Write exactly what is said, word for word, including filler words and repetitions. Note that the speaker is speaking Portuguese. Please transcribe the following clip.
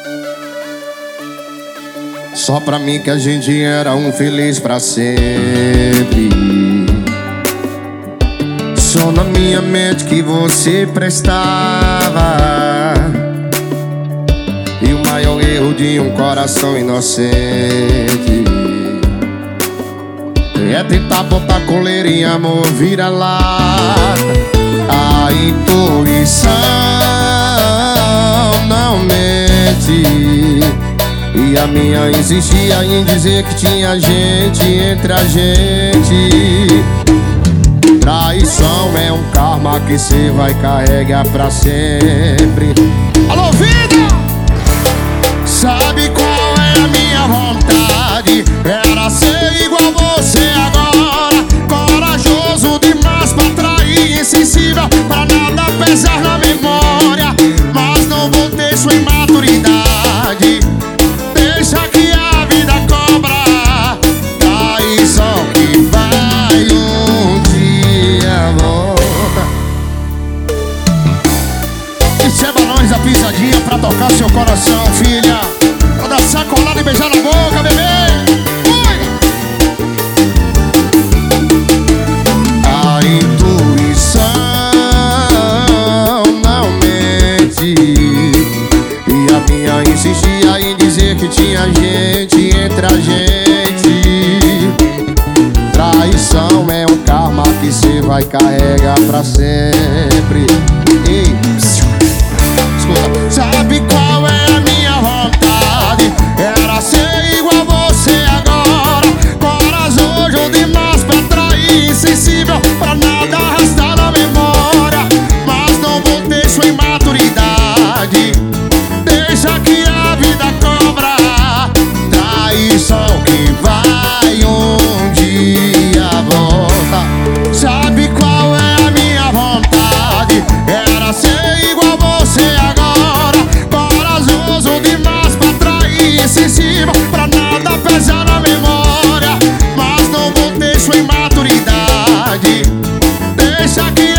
Só pra mim que a gente era um feliz pra sempre. Só na minha mente que você prestava. E o maior erro de um coração inocente é tentar botar coleira em amor, vira lá. A intuição não mente, e a minha insistia em dizer que tinha gente entre a gente. Traição é um karma que cê vai carregar pra sempre. Alô, vida! Sabe qual é a minha vontade? Era ser igual você agora, corajoso demais pra trair, insensível pra nada pesar na memória. Mas não vou ter sua imaturidade, deixa que a vida cobra. Traição que vai um dia volta. Isso é balões da pisadinha pra tocar seu coração, filha. Pra dar sacolada e beijar na boca, bebê. Ui! A intuição não mente, e a minha insistia em dizer que tinha gente entre a gente. Traição é um karma que cê vai carregar pra sempre. Ei, escuta. Sabe qual é a minha vontade? Era ser igual você agora, corajoso demais pra trair, insensível pra nada arrastar na memória. Mas não vou ter sua imaturidade, deixa que a vida cobra. Traição que vai um dia volta. Sabe qual é a minha vontade? Era ser igual você agora, corajoso demais pra trair, insensível pra nada pesar na memória. Mas não vou ter sua imaturidade, deixa que